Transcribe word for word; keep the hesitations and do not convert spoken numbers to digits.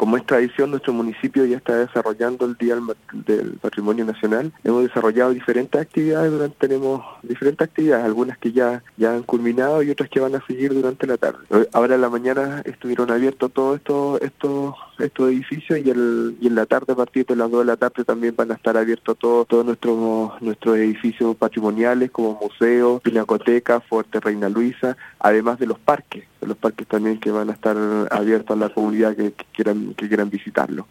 como es tradición, nuestro municipio ya está desarrollando el Día del Patrimonio Nacional. Hemos desarrollado diferentes actividades, durante tenemos diferentes actividades, algunas que ya, ya han culminado y otras que van a seguir durante la tarde. Ahora en la mañana estuvieron abiertos todos estos estos estos edificios y, el, y en la tarde, a partir de las dos de la tarde, también van a estar abiertos todos todos nuestros nuestros edificios patrimoniales como museos, pinacoteca, Fuerte Reina Luisa, además de los parques, de los parques también que van a estar abiertos a la comunidad que, que quieran que quieran visitarlo.